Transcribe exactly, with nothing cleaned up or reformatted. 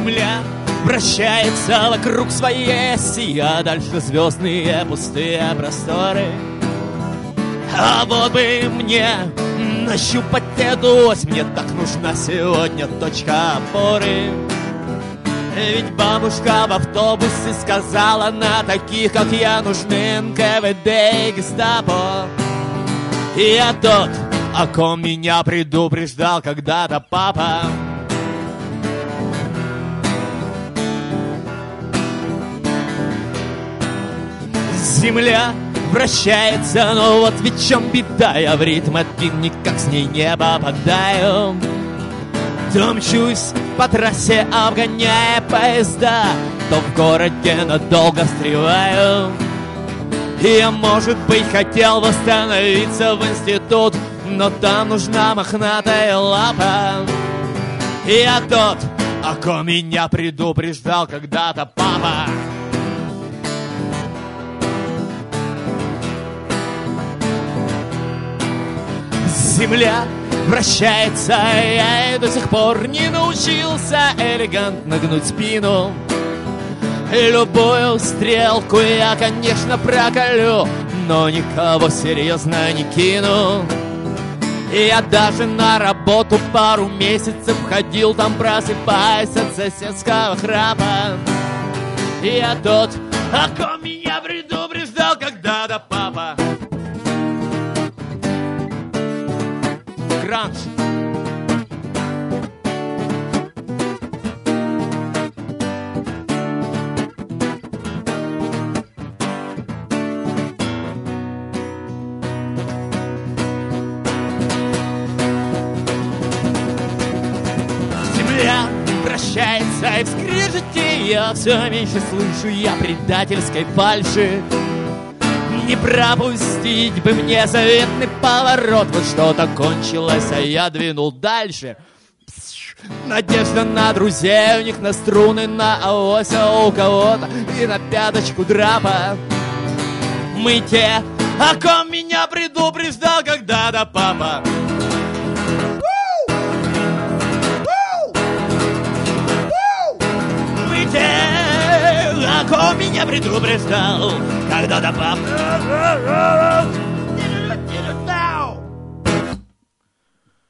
Земля вращается вокруг своей оси, а дальше звездные пустые просторы. А вот бы мне нащупать эту ось, мне так нужна сегодня точка опоры. Ведь бабушка в автобусе сказала, на таких, как я, нужны эн ка вэ дэ и гестапо. И я тот, о ком меня предупреждал когда-то папа. Земля вращается, но вот ведь в чем беда, я в ритм один никак с ней не попадаю. То мчусь по трассе, обгоняя поезда, то в городе надолго встреваю. И я, может быть, хотел восстановиться в институт, но там нужна мохнатая лапа. И я тот, о ком меня предупреждал когда-то папа. Земля вращается, я до сих пор не научился элегантно гнуть спину. Любую стрелку я, конечно, проколю, но никого серьезно не кину. Я даже на работу пару месяцев ходил, там просыпаясь от соседского храпа. Я тот, о ком меня предупреждал когда-то папа. Гранж. Земля вращается, и в скрежете я все меньше слышу я предательской фальши. Не пропустить бы мне заветный поворот, вот что-то кончилось, а я двинул дальше. Надежда на друзей, у них на струны, на авось, а у кого-то и на пяточку драпа. Мы те, о ком меня предупреждал когда-то папа. Мы те, о ком меня предупреждал когда-то папа.